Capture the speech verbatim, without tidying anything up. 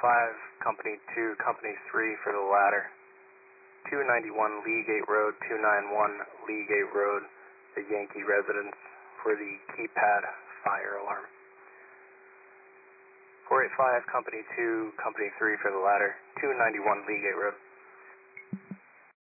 five, Company two, Company three for the ladder. two ninety-one Leagate Road, two ninety-one Leagate Road, the Yankee residence for the keypad fire alarm. four eighty-five, Company two, Company three for the ladder, two ninety-one Leagate Road.